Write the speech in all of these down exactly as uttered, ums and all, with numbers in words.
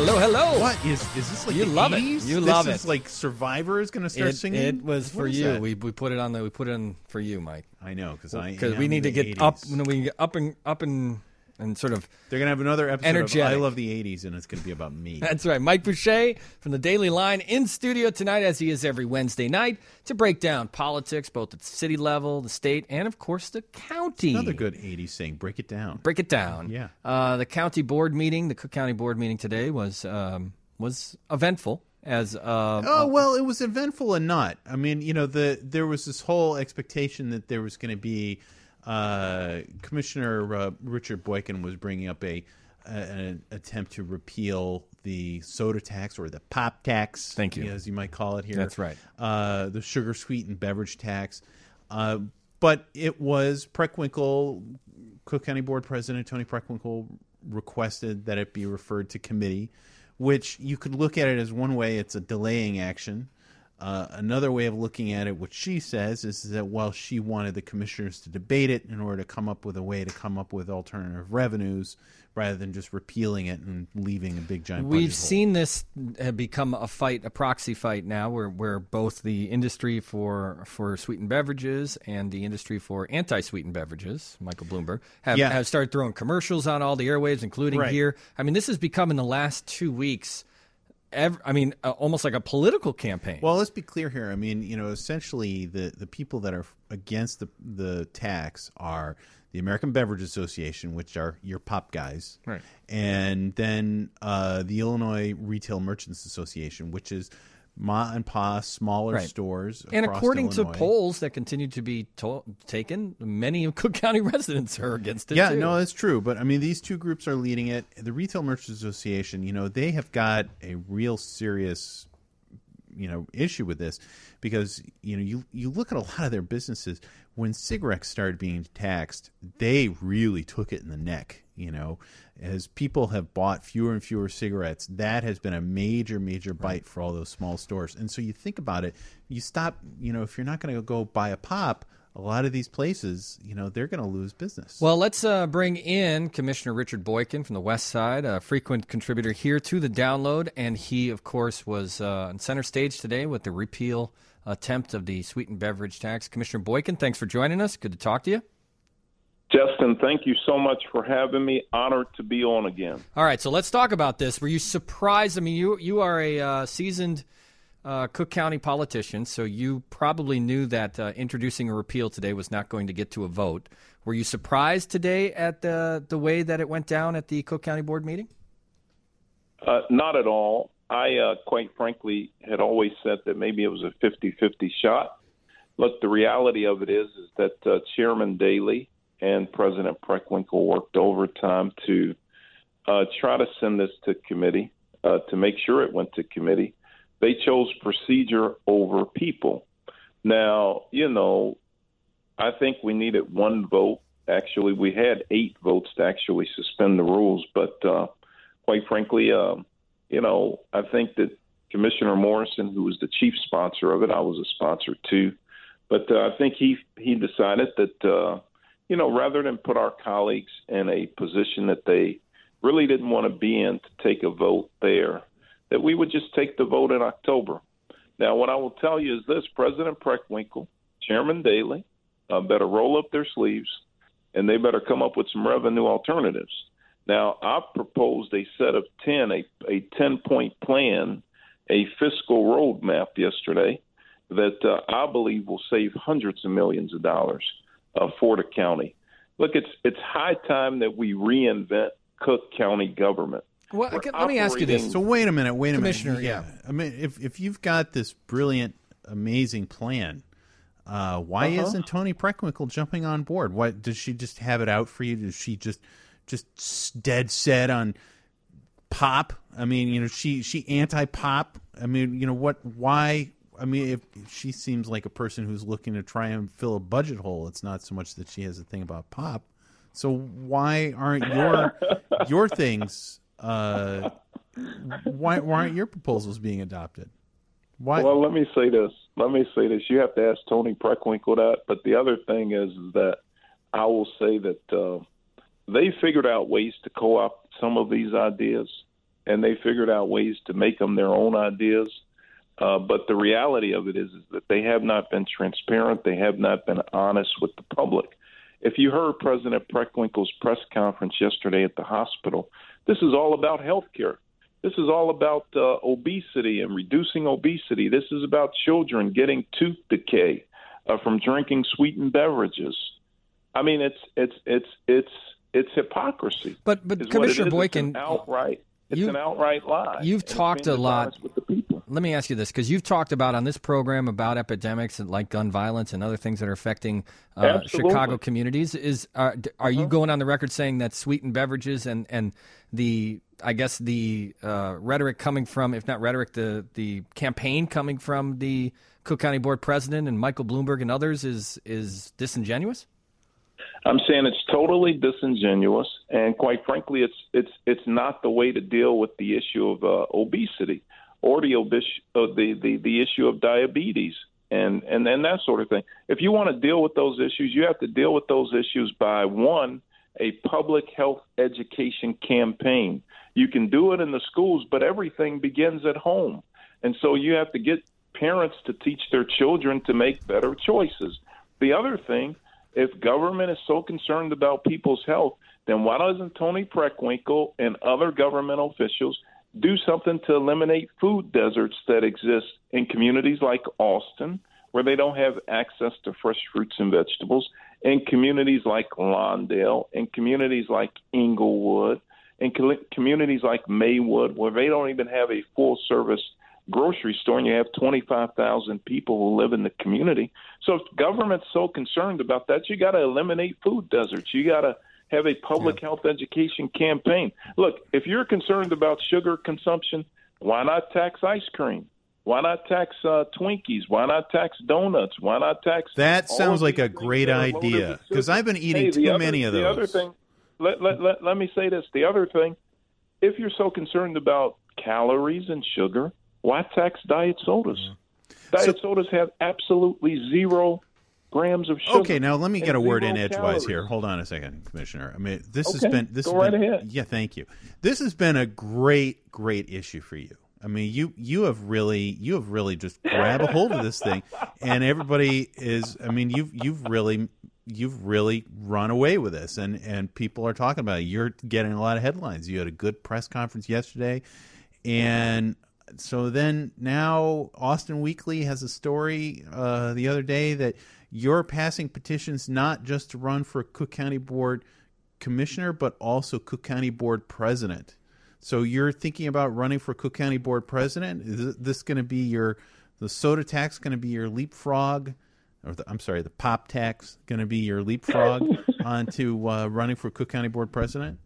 Hello, hello. What is is this like You the love it. eighties? You this love is it. like Survivor is going to start It, singing. it was What for is you. that? We we put it on the we put it in for you, Mike. I know because I Because am we need to the get up. eighties. You know, we can get up and up and and sort of. They're going to have another episode Energetic. of I Love the eighties, and it's going to be about me. That's right. Mike Boucher from the Daily Line in studio tonight, as he is every Wednesday night, to break down politics, both at the city level, the state, and of course the county. Another good eighties saying, break it down. Break it down. Yeah. Uh, the county board meeting, the Cook County board meeting today was um, was eventful. As uh, Oh, well, it was eventful and not. I mean, you know, the there was this whole expectation that there was going to be uh, Commissioner uh, Richard Boykin was bringing up a, a an attempt to repeal the soda tax or the pop tax. Thank you. As you might call it here. That's right. Uh, the sugar sweetened beverage tax. Uh, but it was Preckwinkle, Cook County Board President Tony Preckwinkle requested that it be referred to committee, which you could look at it as one way, it's a delaying action. Uh, another way of looking at it, what she says, is that, well, she wanted the commissioners to debate it in order to come up with a way to come up with alternative revenues rather than just repealing it and leaving a big giant budget We've hole. seen this uh, become a fight, a proxy fight now, where, where both the industry for for sweetened beverages and the industry for anti-sweetened beverages, Michael Bloomberg, have, Yeah. have started throwing commercials on all the airwaves, including Right. here. I mean, this has become in the last two weeks, ev- I mean, uh, almost like a political campaign. Well, let's be clear here. I mean, you know, essentially the, the people that are against the the tax are the American Beverage Association, which are your pop guys, Right. and then uh, the Illinois Retail Merchants Association, which is ma and pa smaller Right. stores And across according to Illinois. polls that continue to be to- taken, many of Cook County residents are against it, Yeah, too. no, that's true. But I mean, these two groups are leading it. The Retail Merchants Association, you know, they have got a real serious, you know, issue with this because, you know, you, you look at a lot of their businesses. When cigarettes started being taxed, they really took it in the neck, you know. As people have bought fewer and fewer cigarettes, that has been a major, major bite for all those small stores. And so you think about it, you stop, you know, if you're not going to go buy a pop, a lot of these places, you know, they're going to lose business. Well, let's uh, bring in Commissioner Richard Boykin from the West Side, a frequent contributor here to the Download, and he, of course, was uh, on center stage today with the repeal attempt of the sweetened beverage tax. Commissioner Boykin, thanks for joining us. Good to talk to you. Justin, thank you so much for having me. Honored to be on again. All right, so let's talk about this. Were you surprised? I mean, you you are a uh, seasoned uh, Cook County politician, so you probably knew that uh, introducing a repeal today was not going to get to a vote. Were you surprised today at the the way that it went down at the Cook County Board meeting? Uh, not at all. I, uh, quite frankly, had always said that maybe it was a fifty-fifty shot. Look, the reality of it is, is that uh, Chairman Daley and President Preckwinkle worked overtime to uh, try to send this to committee, uh, to make sure it went to committee. They chose procedure over people. Now, you know, I think we needed one vote. Actually, we had eight votes to actually suspend the rules. But uh, quite frankly, uh, you know, I think that Commissioner Morrison, who was the chief sponsor of it, I was a sponsor too. But uh, I think he he decided that, uh, you know, rather than put our colleagues in a position that they really didn't want to be in to take a vote there, that we would just take the vote in October. Now, what I will tell you is this: President Preckwinkle, Chairman Daley, uh, better roll up their sleeves, and they better come up with some revenue alternatives. Now, I proposed a set of ten, a, a ten-point plan, a fiscal roadmap yesterday that uh, I believe will save hundreds of millions of dollars uh, for the county. Look, it's it's high time that we reinvent Cook County government. Well, We're okay, let me ask you this. operating- So wait a minute, wait a Commissioner, minute. yeah. I mean, if if you've got this brilliant, amazing plan, uh, why Uh-huh. isn't Tony Preckwinkle jumping on board? Why does she just have it out for you? Does she just just s- dead set on pop? I mean, you know, she she anti-pop. I mean, you know what? Why? I mean, if, if she seems like a person who's looking to try and fill a budget hole, it's not so much that she has a thing about pop. So why aren't your your things? Uh, why why aren't your proposals being adopted? Why? Well, let me say this. Let me say this. You have to ask Tony Preckwinkle that. But the other thing is, is that I will say that uh, they figured out ways to co-opt some of these ideas. and they figured out ways to make them their own ideas. Uh, but the reality of it is, is that they have not been transparent. They have not been honest with the public. If you heard President Preckwinkle's press conference yesterday at the hospital, this is all about health care. This is all about uh, obesity and reducing obesity. This is about children getting tooth decay uh, from drinking sweetened beverages. I mean, it's it's it's it's it's hypocrisy. But but Commissioner Boykin, it's an outright it's you, an outright lie. You've talked a lot with the people. Let me ask you this, because you've talked about on this program about epidemics and like gun violence and other things that are affecting uh, Chicago communities. Is are, are you uh-huh. going on the record saying that sweetened beverages and, and the I guess the uh, rhetoric coming from, if not rhetoric, the the campaign coming from the Cook County Board President and Michael Bloomberg and others is is disingenuous? I'm saying it's totally disingenuous, and quite frankly, it's it's it's not the way to deal with the issue of uh, obesity or the, obis- uh, the the the issue of diabetes and, and and that sort of thing. If you want to deal with those issues, you have to deal with those issues by, one, a public health education campaign. You can do it in the schools, but everything begins at home, and so you have to get parents to teach their children to make better choices. The other thing, if government is so concerned about people's health, then why doesn't Tony Preckwinkle and other governmental officials do something to eliminate food deserts that exist in communities like Austin, where they don't have access to fresh fruits and vegetables, in communities like Lawndale, in communities like Inglewood, in communities like Maywood, where they don't even have a full-service grocery store, and you have twenty-five thousand people who live in the community. So if government's so concerned about that, you got to eliminate food deserts. You got to have a public yeah. health education campaign. Look, if you're concerned about sugar consumption, why not tax ice cream? Why not tax uh, Twinkies? Why not tax donuts? Why not tax? That sounds like a great idea, because I've been eating hey, too other, many of those. The other thing, let, let, let, let me say this. The other thing, if you're so concerned about calories and sugar, why tax diet sodas? Mm-hmm. Diet so, sodas have absolutely zero grams of sugar. Okay, now let me get a word in edgewise here. Hold on a second, Commissioner. I mean, this okay, has been this go has right been, ahead. Yeah, thank you. This has been a great, great issue for you. I mean, you you have really you have really just grabbed a hold of this thing, and everybody is. I mean, you've you've really you've really run away with this, and and people are talking about it. You're getting a lot of headlines. You had a good press conference yesterday, and so then now Austin Weekly has a story uh, the other day that you're passing petitions not just to run for Cook County Board Commissioner, but also Cook County Board President. So you're thinking about running for Cook County Board President? Is this going to be your, the soda tax going to be your leapfrog, or the, I'm sorry, the pop tax going to be your leapfrog onto uh, running for Cook County Board President?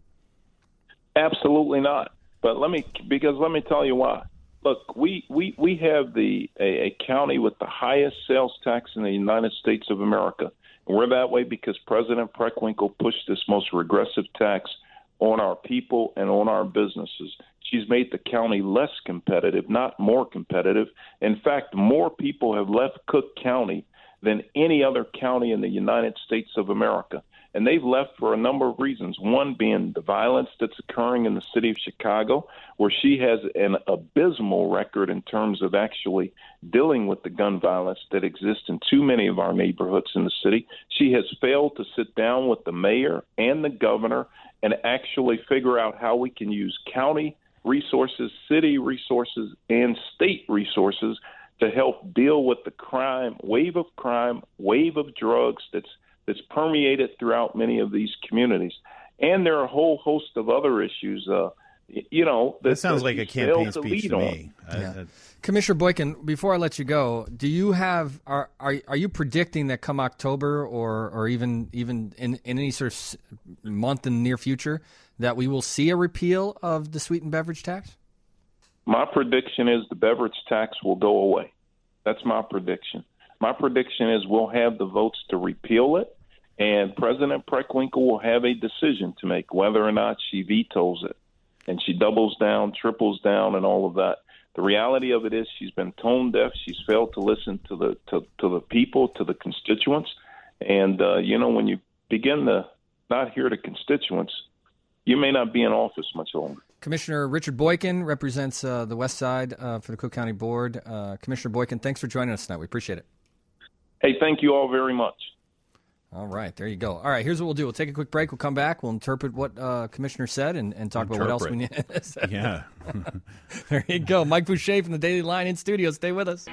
Absolutely not. But let me, because let me tell you why. Look, we, we, we have the a, a county with the highest sales tax in the United States of America. And we're that way because President Preckwinkle pushed this most regressive tax on our people and on our businesses. She's made the county less competitive, not more competitive. In fact, more people have left Cook County than any other county in the United States of America. And they've left for a number of reasons, one being the violence that's occurring in the city of Chicago, where she has an abysmal record in terms of actually dealing with the gun violence that exists in too many of our neighborhoods in the city. She has failed to sit down with the mayor and the governor and actually figure out how we can use county resources, city resources, and state resources to help deal with the crime, wave of crime, wave of drugs that's that's permeated throughout many of these communities. And there are a whole host of other issues, uh, you know. That, that sounds that like a campaign speech to me. Yeah. I, I, Commissioner Boykin, before I let you go, do you have are are, are you predicting that come October or or even even in, in any sort of month in the near future that we will see a repeal of the sweetened beverage tax? My prediction is the beverage tax will go away. That's my prediction. My prediction is we'll have the votes to repeal it, and President Preckwinkle will have a decision to make whether or not she vetoes it. And she doubles down, triples down, and all of that. The reality of it is she's been tone deaf. She's failed to listen to the to, to the people, to the constituents. And, uh, you know, when you begin to not hear the constituents, you may not be in office much longer. Commissioner Richard Boykin represents uh, the West Side uh, for the Cook County Board. Uh, Commissioner Boykin, thanks for joining us tonight. We appreciate it. Hey, thank you all very much. All right, there you go. All right, here's what we'll do. We'll take a quick break. We'll come back. We'll interpret what uh, Commissioner said and, and talk interpret. about what else we need. Yeah. There you go. Mike Boucher from the Daily Line in studio. Stay with us.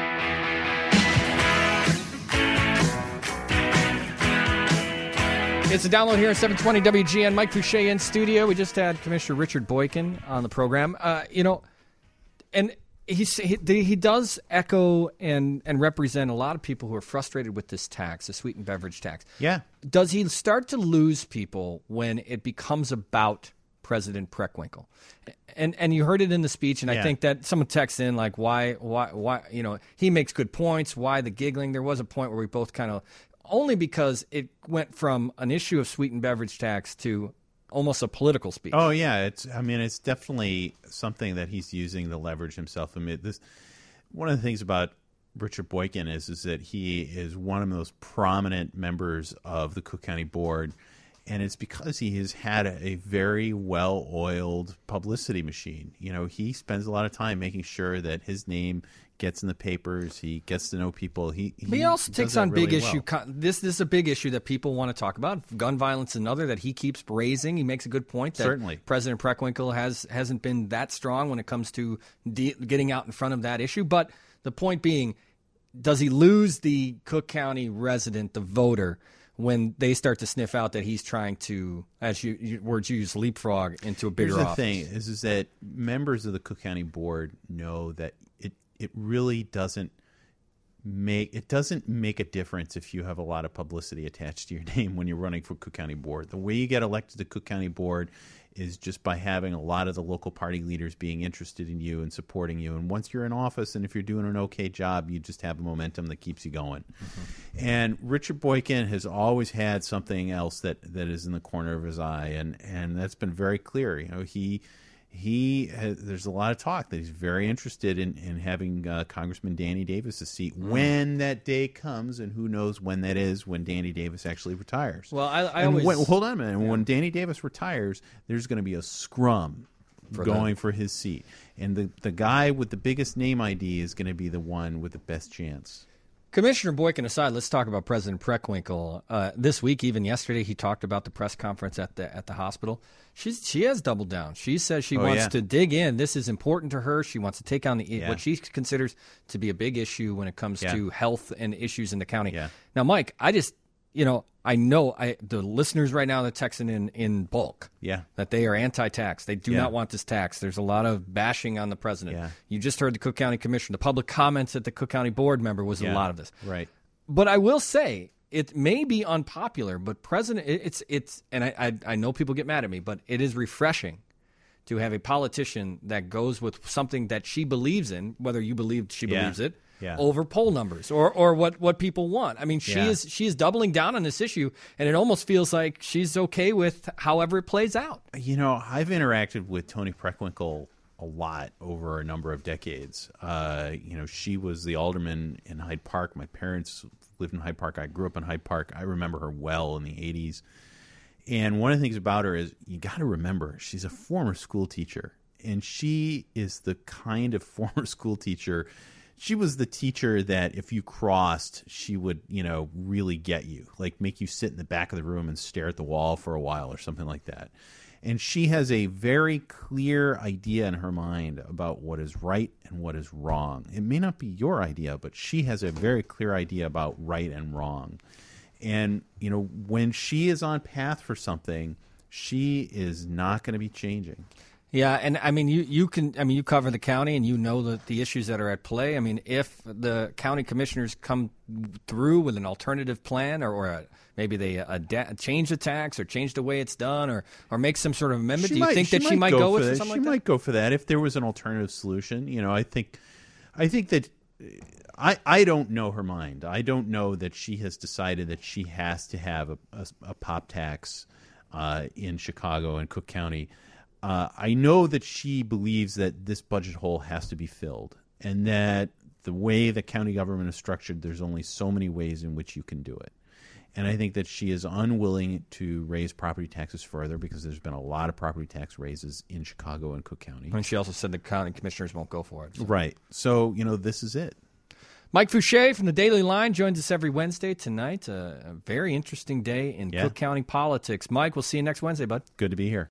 It's a download here at seven twenty W G N. Mike Boucher in studio. We just had Commissioner Richard Boykin on the program. Uh, you know, and he's, he he does echo and, and represent a lot of people who are frustrated with this tax, the sweetened beverage tax. Yeah. Does he start to lose people when it becomes about President Preckwinkle? And and you heard it in the speech, and yeah. I think that someone texts in like, why, why, why, you know, he makes good points. Why the giggling? There was a point where we both kind of, only because it went from an issue of sweetened beverage tax to almost a political speech. Oh yeah, it's. I mean, it's definitely something that he's using to leverage himself. I mean, this one of the things about Richard Boykin is is that he is one of the most prominent members of the Cook County Board, and it's because he has had a, a very well-oiled publicity machine. You know, he spends a lot of time making sure that his name gets in the papers. He gets to know people. He he, he also does takes that on big really issue. well. This this is a big issue that people want to talk about. Gun violence is another that he keeps raising. He makes a good point that Certainly. President Preckwinkle has hasn't been that strong when it comes to de- getting out in front of that issue. But the point being, does he lose the Cook County resident, the voter, when they start to sniff out that he's trying to, as you, you words you use, leapfrog into a bigger Here's the office? thing is, is that members of the Cook County Board know that it, it really doesn't make it doesn't make a difference if you have a lot of publicity attached to your name when you're running for Cook County Board. The way you get elected to Cook County Board is just by having a lot of the local party leaders being interested in you and supporting you. And once you're in office and if you're doing an okay job, you just have a momentum that keeps you going. Mm-hmm. And Richard Boykin has always had something else that, that is in the corner of his eye, and, and that's been very clear. You know, he he has, there's a lot of talk that he's very interested in, in having uh, Congressman Danny Davis a seat mm. when that day comes, and who knows when that is, when Danny Davis actually retires. Well, I, I and always when, hold on a minute. Yeah. When Danny Davis retires, there's going to be a scrum for going that. for his seat, and the the guy with the biggest name I D is going to be the one with the best chance. Commissioner Boykin aside, let's talk about President Preckwinkle. Uh, this week, even yesterday, he talked about the press conference at the at the hospital. She's she has doubled down. She says she oh, wants yeah. to dig in. This is important to her. She wants to take on the yeah. what she considers to be a big issue when it comes yeah. to health and issues in the county. Yeah. Now, Mike, I just you know I know I the listeners right now that texting in in bulk. Yeah. That they are anti-tax. They do yeah. not want this tax. There's a lot of bashing on the president. Yeah. You just heard the Cook County Commissioner. The public comments at the Cook County Board member was yeah. a lot of this. Right. But I will say it may be unpopular, but President, it's it's, and I, I I know people get mad at me, but it is refreshing to have a politician that goes with something that she believes in, whether you believe she yeah. believes it, yeah. over poll numbers or or what, what people want. I mean, she yeah. is she is doubling down on this issue, and it almost feels like she's okay with however it plays out. You know, I've interacted with Toni Preckwinkle a lot over a number of decades. Uh, you know, she was the alderman in Hyde Park. My parents lived in Hyde Park. I grew up in Hyde Park. I remember her well in the eighties. And one of the things about her is you got to remember she's a former school teacher, and she is the kind of former school teacher. She was the teacher that if you crossed, she would, you know, really get you, like make you sit in the back of the room and stare at the wall for a while or something like that. And she has a very clear idea in her mind about what is right and what is wrong. It may not be your idea, but she has a very clear idea about right and wrong. And, you know, when she is on path for something, she is not going to be changing. Yeah, and I mean, you, you can. I mean, you cover the county, and you know the, the issues that are at play. I mean, if the county commissioners come through with an alternative plan, or, or a, maybe they adapt, change the tax, or change the way it's done, or or make some sort of amendment, She do you might, think that she might go, go for with that. something She like might that? go for that if there was an alternative solution. You know, I think, I think that. I, I don't know her mind. I don't know that she has decided that she has to have a, a, a pop tax uh, in Chicago and Cook County. Uh, I know that she believes that this budget hole has to be filled, and that the way the county government is structured, there's only so many ways in which you can do it. And I think that she is unwilling to raise property taxes further because there's been a lot of property tax raises in Chicago and Cook County. And she also said the county commissioners won't go for it. So. Right. So, you know, this is it. Mike Fouché from the Daily Line joins us every Wednesday tonight. Uh, a very interesting day in yeah. Cook County politics. Mike, we'll see you next Wednesday, bud. Good to be here.